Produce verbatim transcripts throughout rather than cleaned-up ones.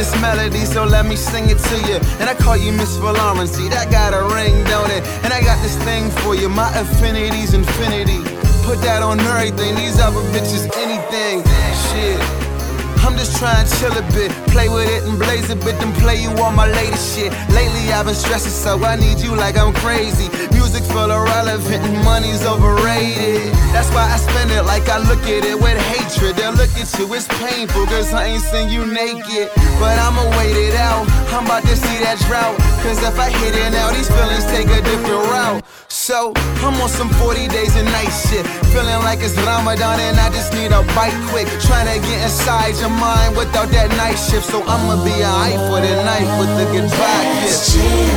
this melody, so let me sing it to you. And I call you Miss Valorant, see that got a ring, don't it? And I got this thing for you, my affinity's infinity. Put that on everything, these other bitches anything. Shit, I'm just trying to chill a bit, play with it and blaze a bit, then play you all my latest shit. Lately I've been stressing, so I need you like I'm crazy. Music's full of relevant and money's overrated. That's why I spend it like I look at it with hatred. They'll look at you, it's painful, cause I ain't seen you naked. But I'ma wait it out, I'm about to see that drought. Cause if I hit it now, these feelings take a different route. So, I'm on some forty days and night shit, feeling like it's Ramadan and I just need a bite quick. Trying to get inside your mind without that night shift. So I'ma be alright for the night with the goodbye gift.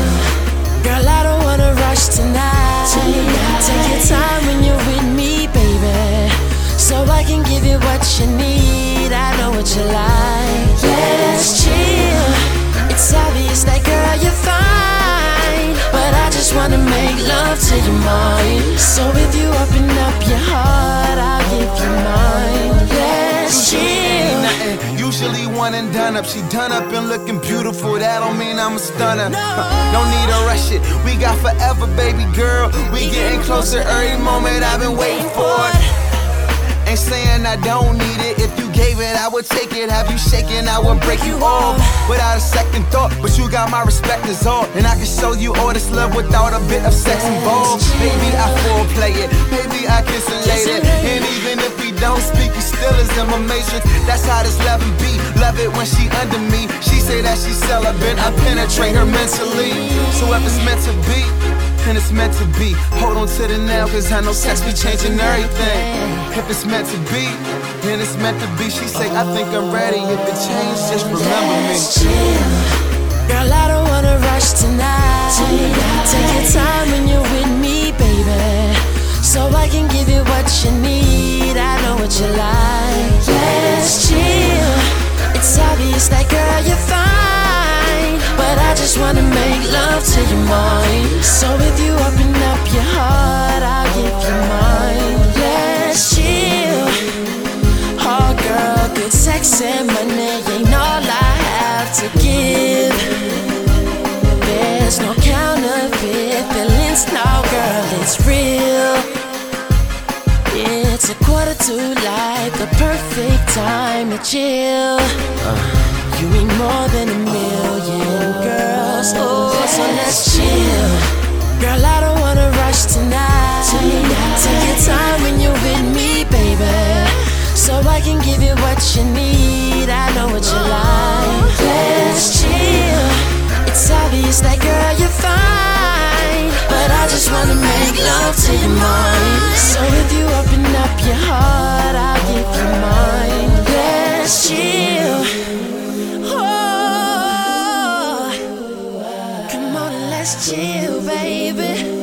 Girl, I don't wanna rush tonight. Take your time when you're with me, baby, so I can give you what you need. I know what you like. Let's chill. It's obvious that girl you're fine, but I just wanna make love to your mind. So if you open up your heart, I'll give you mine. Let's chill. Usually one and done up, she done up and looking beautiful. That don't mean I'm a stunner. No. Don't need to rush it, we got forever, baby girl. We getting closer every moment, I've been waiting for it. Ain't saying I don't need it, if you gave it, I would take it. Have you shaken, I would break you off without a second thought. But you got my respect is all, and I can show you all this love without a bit of sex involved. Maybe I foreplay it, maybe I kiss it later. And even if we don't speak, you still is in my matrix. That's how this loving be, love it when she under me. She say that she's celibate, I penetrate her mentally. So if it's meant to be, and it's meant to be, hold on to the now, cause I know sex be changing everything. If it's meant to be, then it's meant to be. She say, I think I'm ready, if it change, just remember me. Girl, I don't wanna rush tonight. Take your time when you're with me, baby, so I can give you what you need. I know what you like. Let's chill. It's obvious that girl you're fine, but I just wanna make love to your mind. So if you open up your heart, I'll give you mine. Let's chill. Oh girl, good sex and money ain't all I have to give. There's no counterfeit feelings, no girl, it's real. It's a quarter to life, the perfect time to chill. You mean more than a million girls, oh, so let's chill. Girl, I don't wanna rush tonight. Take your time when you're with me, baby, so I can give you what you need. I know what you like. Let's chill. It's obvious that girl you're fine, but I just wanna make love to your mind. So if you open up your heart, I'll give you mine. Let's chill. Oh, come on and let's chill, baby.